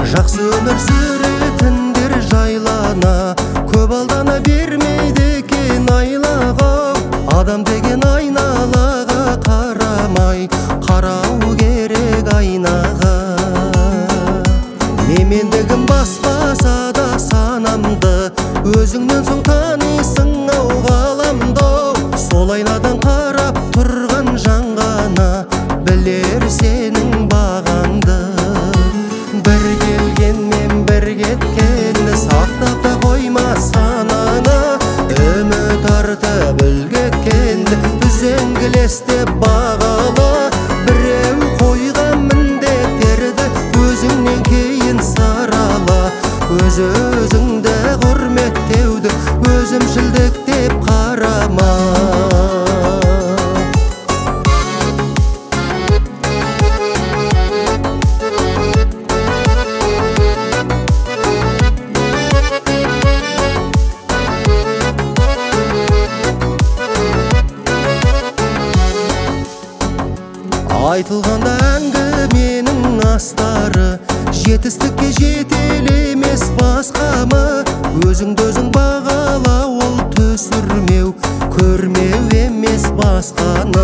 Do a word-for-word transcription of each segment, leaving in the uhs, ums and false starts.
Жақсы өмір сүретіндер жайлана, көп алдана бермейді екен айлаға. Адам деген айналаға қарамай, қарау керек айнаға. Мемендігім баспаса да санамды, өзіңнен соң танисың ау ғаламды. Сол айнадан қарап тұрған жан ғана білер сенің бағаңды. Бір келгенмен бір кеткенді сақтап та қойма санаңа. Үміт артып үлгеткенді үзеңгілестеп бағала. Біреу қойған міндеттерді өзіңнен кейін сарала. Өз-өзіңді құрметтеуді өзімшілдік деп қарама. Айтылғанда әңгіменің астары, жетістікке жетелемес басқамы. Өзіңді өзің бағала, ол түсірмеу, көрмеу емес басқаны.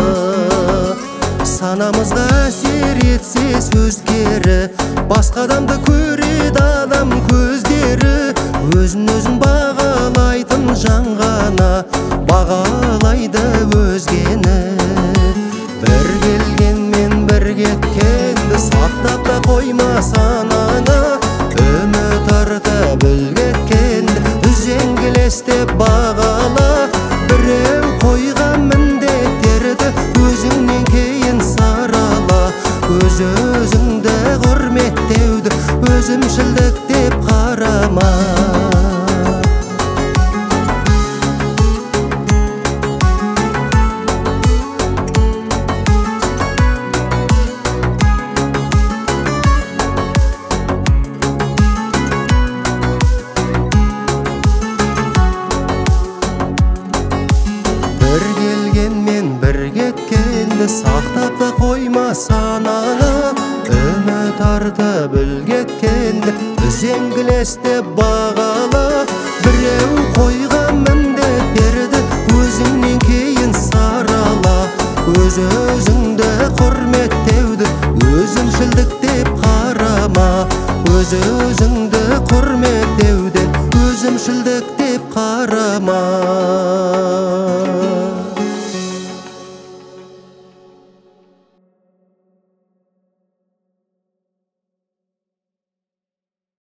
Санамызға әсер етсе сөздері, басқа адамды көреді адам көздері. Өзін-өзін бағалайтын жан ғана бағалайды өзгені. Бір келгенмен бір кеткенді сақтап та қойма санаңа. Үміт артып үлгеткенді үзеңгілестеп бағала. Біреу қойған міндеттерді өзіңнен кейін сарала. Өз-өзіңді құрметтеуді өзімшілдік деп қарама. Бір келгенмен бір кеткенді сақтап та қойма санаңа. Үміт артып үлгеткенді үзеңгілестеп бағала. Біреу қойған міндеттерді өзіңнен кейін сарала. Өз-өзіңді құрметтеуді өзімшілдік деп қарама. Өз-өзің